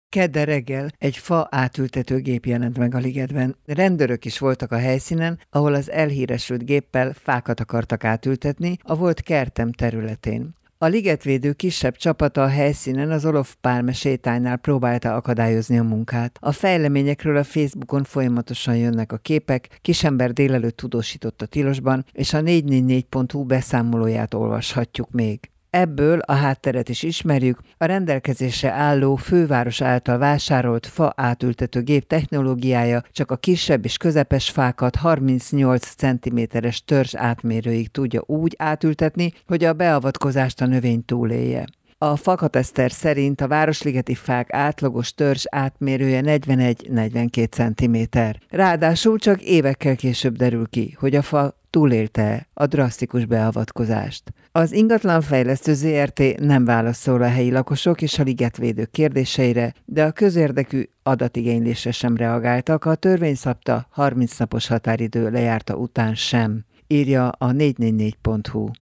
Kedden reggel egy fa átültető gép jelent meg a ligetben. Rendőrök is voltak a helyszínen, ahol az elhíresült géppel fákat akartak átültetni a volt kertem területén. A ligetvédő kisebb csapata a helyszínen az Olof Palme sétánynál próbálta akadályozni a munkát. A fejleményekről a Facebookon folyamatosan jönnek a képek, kisember délelőtt tudósított a tilosban, és a 444.hu beszámolóját olvashatjuk még. Ebből a hátteret is ismerjük, a rendelkezésre álló főváros által vásárolt fa átültető gép technológiája csak a kisebb és közepes fákat 38 cm-es törzs átmérőig tudja úgy átültetni, hogy a beavatkozást a növény túlélje. A fakateszter szerint a városligeti fák átlagos törzs átmérője 41-42 cm. Ráadásul csak évekkel később derül ki, hogy a fa túlélte a drasztikus beavatkozást. Az ingatlanfejlesztő ZRT nem válaszol a helyi lakosok és a ligetvédők kérdéseire, de a közérdekű adatigénylésre sem reagáltak, a törvény szabta 30 napos határidő lejárta után sem, írja a 444.hu.